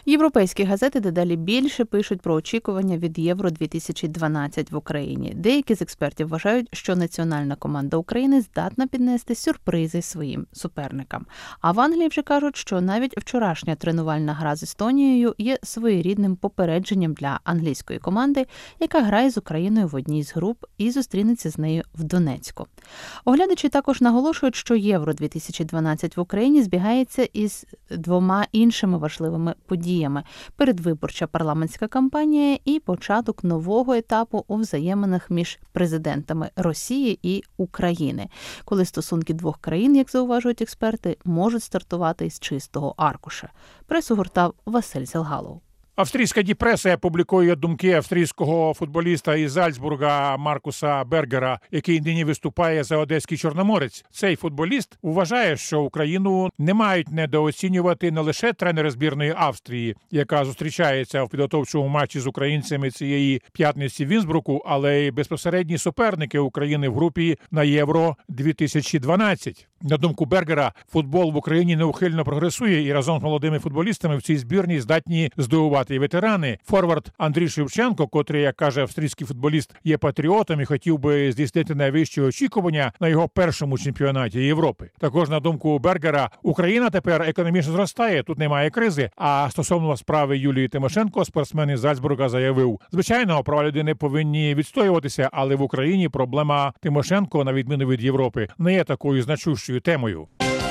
Європейські газети дедалі більше пишуть про очікування від Євро-2012 в Україні. Деякі з експертів вважають, що національна команда України здатна піднести сюрпризи своїм суперникам. А в Англії вже кажуть, що навіть вчорашня тренувальна гра з Естонією є своєрідним попередженням для англійської команди, яка грає з Україною в одній з груп і зустрінеться з нею в Донецьку. Оглядачі також наголошують, що Євро-2012 в Україні збігається із двома іншими важливими подіями – передвиборча парламентська кампанія і початок нового етапу у взаєминах між президентами Росії і України, коли стосунки двох країн, як зауважують експерти, можуть стартувати із чистого аркуша. Пресу гортав Василь Зелгалов. Австрійська діпреса публікує думки австрійського футболіста із Зальцбурга Маркуса Бергера, який нині виступає за Одеський Чорноморець. Цей футболіст вважає, що Україну не мають недооцінювати не лише тренери збірної Австрії, яка зустрічається в підготовчому матчі з українцями цієї п'ятниці в Інсбруку, але й безпосередні суперники України в групі на Євро-2012. На думку Бергера, футбол в Україні неухильно прогресує і разом з молодими футболістами в цій збірній здатні здивувати і ветерани. Форвард Андрій Шевченко, котрий, як каже австрійський футболіст, є патріотом і хотів би здійснити найвищі очікування на його першому чемпіонаті Європи. Також, на думку Бергера, Україна тепер економічно зростає, тут немає кризи. А стосовно справи Юлії Тимошенко, спортсмен із Зальцбурга заявив, звичайно, права людини повинні відстоюватися, але в Україні проблема Тимошенко, на відміну від Європи, не є такою значущою темою.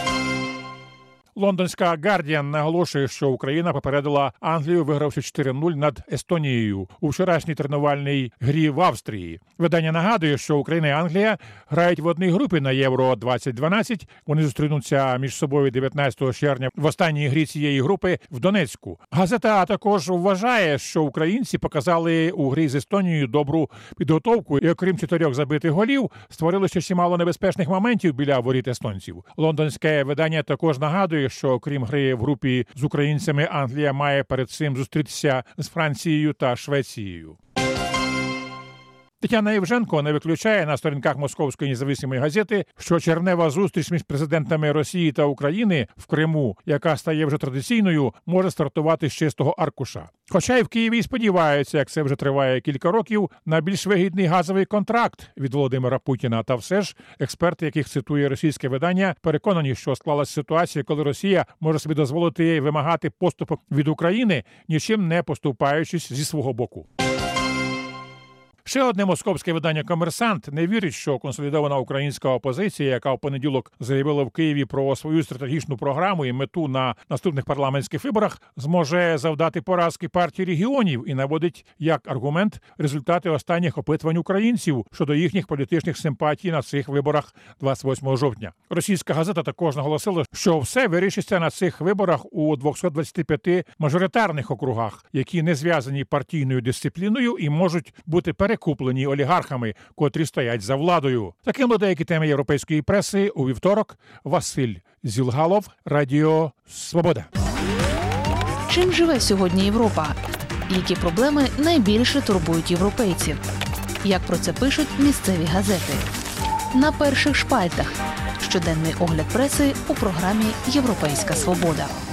Лондонська «Гардіан» наголошує, що Україна попередила Англію, вигравши 4-0 над Естонією у вчорашній тренувальній грі в Австрії. Видання нагадує, що Україна і Англія грають в одній групі на Євро-2012. Вони зустрінуться між собою 19 червня в останній грі цієї групи в Донецьку. Газета також вважає, що українці показали у грі з Естонією добру підготовку і, окрім 4 забитих голів, створили ще чимало небезпечних моментів біля воріт естонців. Лондонське видання також нагадує, що окрім гри в групі з українцями, Англія має перед цим зустрітися з Францією та Швецією. Тетяна Євженко не виключає на сторінках Московської незалежної газети, що червнева зустріч між президентами Росії та України в Криму, яка стає вже традиційною, може стартувати з чистого аркуша. Хоча й в Києві сподіваються, як це вже триває кілька років, на більш вигідний газовий контракт від Володимира Путіна. Та все ж експерти, яких цитує російське видання, переконані, що склалася ситуація, коли Росія може собі дозволити вимагати поступок від України, нічим не поступаючись зі свого боку. Ще одне московське видання «Комерсант» не вірить, що консолідована українська опозиція, яка в понеділок заявила в Києві про свою стратегічну програму і мету на наступних парламентських виборах, зможе завдати поразки партії регіонів і наводить як аргумент результати останніх опитувань українців щодо їхніх політичних симпатій на цих виборах 28 жовтня. Російська газета також наголосила, що все вирішиться на цих виборах у 225 мажоритарних округах, які не зв'язані партійною дисципліною і можуть бути перекуплені олігархами, котрі стоять за владою. Таким були деякі теми європейської преси у вівторок. Василь Зілгалов, Радіо Свобода. Чим живе сьогодні Європа? Які проблеми найбільше турбують європейців? Як про це пишуть місцеві газети? На перших шпальтах. Щоденний огляд преси у програмі «Європейська свобода».